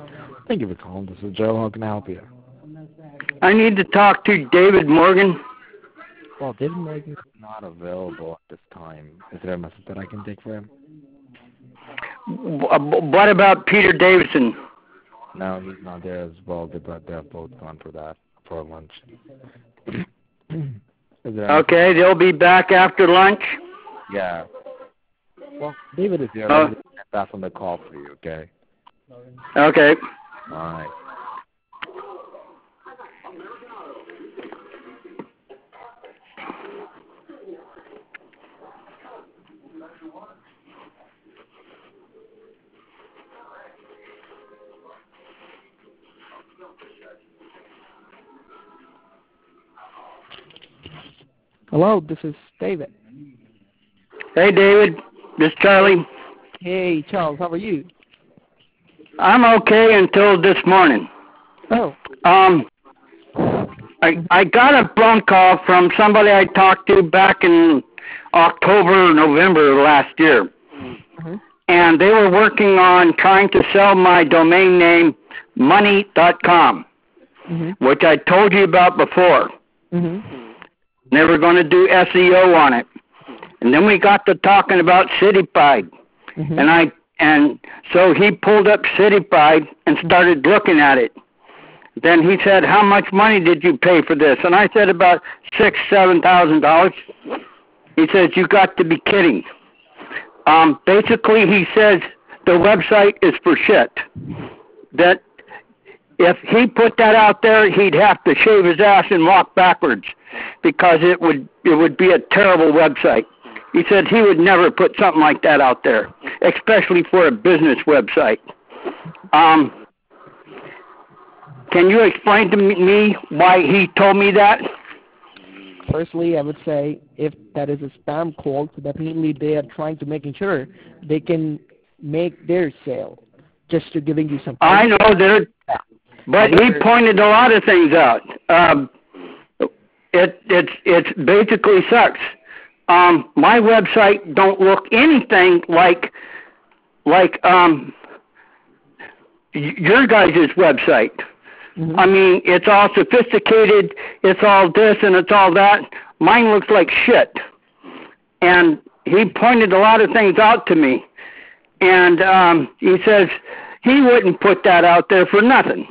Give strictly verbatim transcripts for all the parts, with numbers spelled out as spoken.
Thank you for calling. This is Joe. How can I help you? I need to talk to David Morgan. Well, David Morgan is not available at this time. Is there a message that I can take for him? What about Peter Davidson? No, he's not there as well. They both they're both gone for that for lunch. Is there okay, they'll be back after lunch. Yeah. Well, David is here. Uh, Let me pass on the call for you. Okay. Okay. All right. Hello, this is David. Hey, David. This is Charlie. Hey, Charles. How are you? I'm okay until this morning. Oh. Um, I I got a phone call from somebody I talked to back in October, November last year, Mm-hmm. and they were working on trying to sell my domain name money dot com, Mm-hmm. which I told you about before. Mm-hmm. They were going to do S E O on it, and then we got to talking about CityPied, Mm-hmm. and I and so he pulled up CityPied and started looking at it. Then he said, "How much money did you pay for this?" And I said, "About six, seven thousand dollars." He says, "You got to be kidding." Um, basically, he says the website is for shit. That if he put that out there, he'd have to shave his ass and walk backwards because it would it would be a terrible website. He said he would never put something like that out there, especially for a business website. Um, can you explain to me why he told me that? Firstly, I would say if that is a spam call, so definitely they are trying to making sure they can make their sale just to giving you some. I know that, but he pointed a lot of things out. Um, it it's it's basically sucks. Um, my website don't look anything like like um your guys' website. Mm-hmm. I mean, it's all sophisticated, it's all this and it's all that. Mine looks like shit. And he pointed a lot of things out to me. And um, he says he wouldn't put that out there for nothing.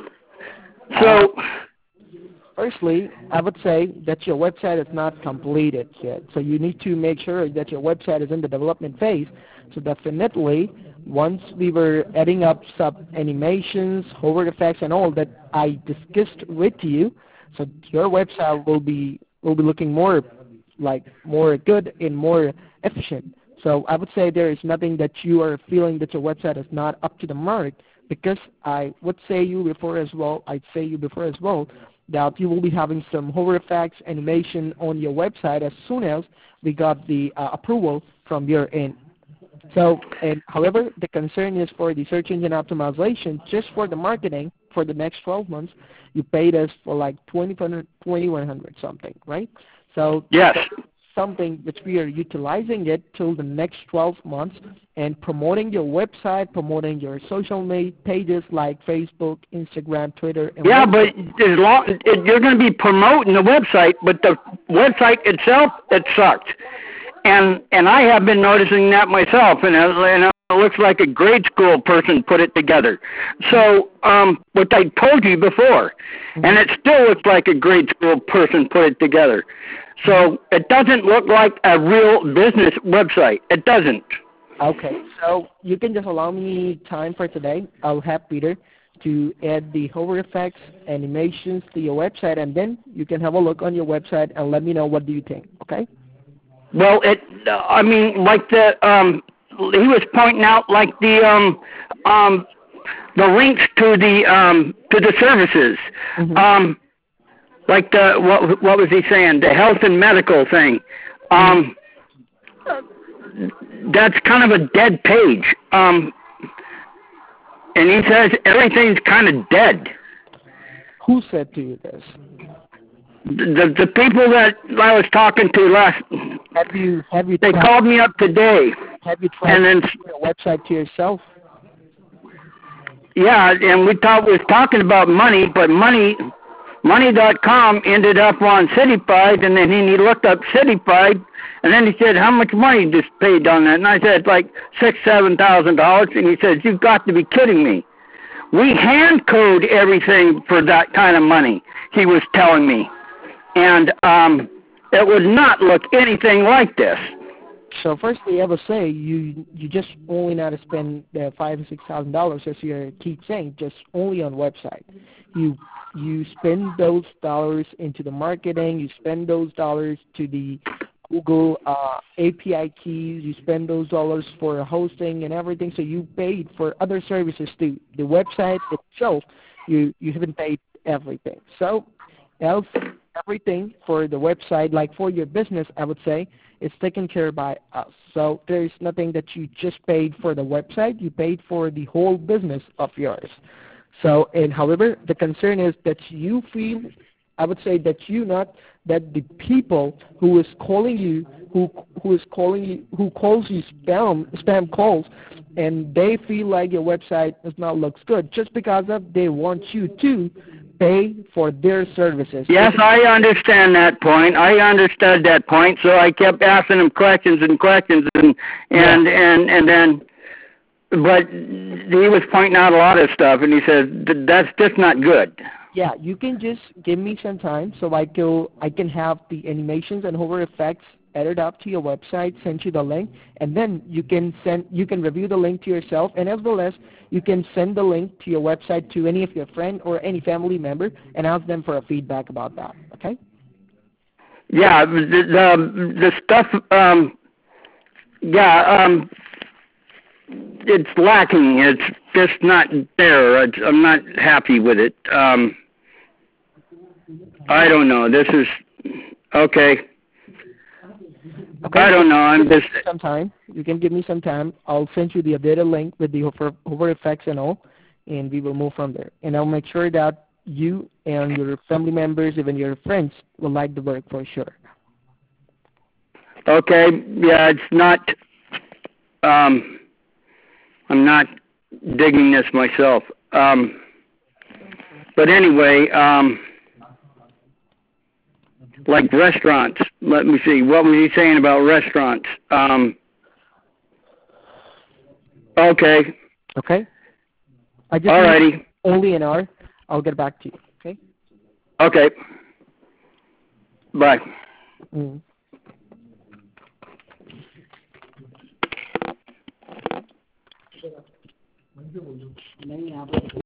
So, uh, firstly, I would say that your website is not completed yet. So you need to make sure that your website is in the development phase. So definitely, once we were adding up some animations, hover effects, and all that I discussed with you, so your website will be will be looking more like more good and more efficient. So I would say there is nothing that you are feeling that your website is not up to the mark, because I would say you before as well, I'd say you before as well, that you will be having some hover effects animation on your website as soon as we got the uh, approval from your end. So, and however, the concern is for the search engine optimization, just for the marketing for the next twelve months, you paid us for like twenty-one hundred something, right? So yes. Something which we are utilizing it till the next twelve months and promoting your website, promoting your social media pages like Facebook, Instagram, Twitter. And yeah, website. but as long it, you're going to be promoting the website, but the website itself, it sucked. And and I have been noticing that myself, and it, and it looks like a grade school person put it together. So, um, what I told you before, Mm-hmm. and it still looks like a grade school person put it together. So it doesn't look like a real business website. It doesn't. Okay, so you can just allow me time for today. I'll have Peter to add the hover effects, animations to your website, and then you can have a look on your website and let me know what do you think, okay? Well, it. Uh, I mean, like the um, he was pointing out like the um, um, the links to the um, to the services. Mm-hmm. Um, like the what what was he saying? The health and medical thing. Um, mm-hmm. That's kind of a dead page. Um, and he says everything's kind of dead. Who said to you this? The the people that I was talking to last, have you have you they tried, called me up today. Have you tried and then your website to yourself? yeah, and we thought we was talking about money, but money, money dot com ended up on CityPride, and then he looked up CityPride, and then he said, how much money just paid on that? And I said, like six, seven thousand dollars. And he said, you've got to be kidding me. We hand code everything for that kind of money, he was telling me. And um, it would not look anything like this. So firstly, I would say you you just only not to spend the five or six thousand dollars, as you keep saying, just only on website. You you spend those dollars into the marketing. You spend those dollars to the Google uh, A P I keys. You spend those dollars for hosting and everything. So you paid for other services too. The website itself, you you haven't paid everything. So else everything for the website, like for your business, I would say, is taken care by us. So there is nothing that you just paid for the website. You paid for the whole business of yours. So, and however, the concern is that you feel, I would say that you not, that the people who is calling you, who who is calling you, who calls you spam spam calls, and they feel like your website does not looks good just because of they want you to pay for their services. Yes, I understand that point. I understood that point, so I kept asking him questions and questions, and and yeah. and and then, but he was pointing out a lot of stuff, and he said that's just not good. Yeah, you can just give me some time so I can I can have the animations and hover effects added up to your website, send you the link, and then you can send you can review the link to yourself, and as well as you can send the link to your website to any of your friend or any family member and ask them for a feedback about that. Okay? Yeah, the the, the stuff. Um, yeah, um, it's lacking. It's just not there. It's, I'm not happy with it. Um, I don't know. This is okay. Okay, I don't know. I'm just some time. You can give me some time. I'll send you the updated link with the hover, hover effects and all, and we will move from there. And I'll make sure that you and your family members, even your friends, will like the work for sure. Okay. Yeah, it's not. Um, I'm not digging this myself. Um, but anyway, um, like restaurants. Let me see. What was he saying about restaurants? Um, okay. Okay. I just Alrighty. need only an hour. I'll get back to you. Okay. Okay. Bye. Mm.